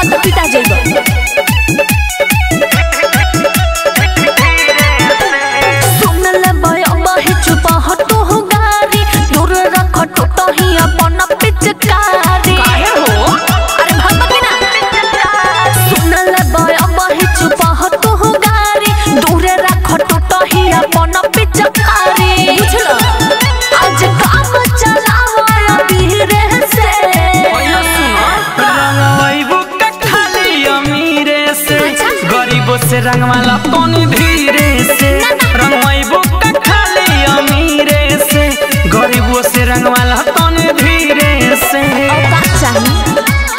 पिटा जइबो। सुन ले भाई अब ही चुप हटो हो गारी, दूर रख टूटो ही अपन पिचकारी। काहे हो? अरे भाग के ना। सुन ले भाई अब ही चुप हटो हो गारी, दूर रख टूटो ही अपन पिचकारी। बुझलो? आज काम चलावा अमीरे से। पहिला सुनो रंगवाइबू का खाली अमीरे से, गरीबों से रंगवाला तोनी धीरे से। रंगवाइबू का खाली अमीरे से, गरीबों से रंगवाला तोनी धीरे से। और का चाहिए?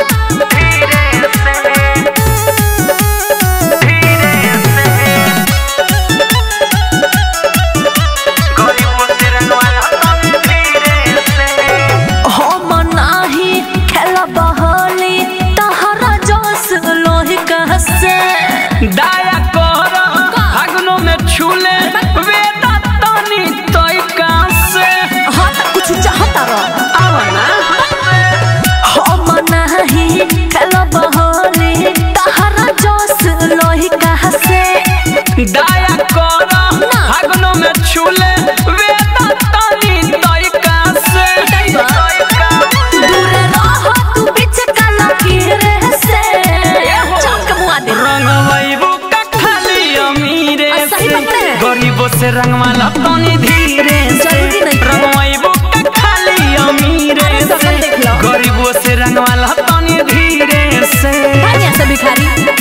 दाया कर आगनो में छूले वेदा तनी तोय कासे। हां त कुछ चाहता रह आवना हम नहीं खेलब होली तहरा जोश लोही कहसे। दाया कर आगनो में छूले वेदा तनी तोय कासे। दूर रह तू बीच काला गिरे से। चमकमुआ दे रंगवाइबू का खाली अमीरे से, गरीबों से रंगवाला तनी धीरे से। रंगवाइबू का खाली अमीरे से, गरीबों से रंगवाला तनी धीरे से। बढ़िया से भिखारी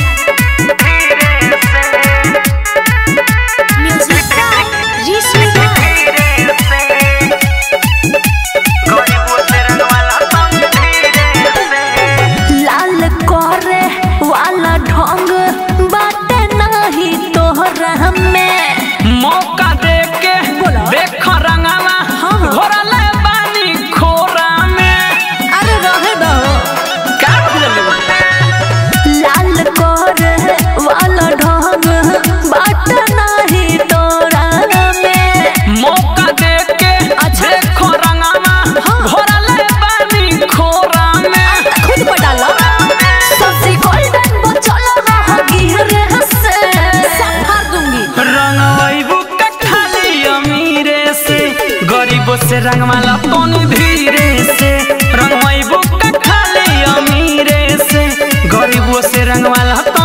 लाल करे वाला ढोंग बाटे नहीं तोहरा में। मौका दे के देख रंगवा घोरले बानी खोरा में। अरे रहे दो का बुझले लाल करे वाला ढोंग बाटे नहीं तोरा में। मौका दे के देख रंगवा घोरले बानी खोरा में। खुद पर डालो सबसे गोल्डन बचल रह गिरे से। संभाल दूंगी रंगवाइबू का खाली अमीरे से, गरीबों से रंगवाला तोनी धीरे से। रंगवाइबू का खाली अमीरे से, गरीबों से रंगवाला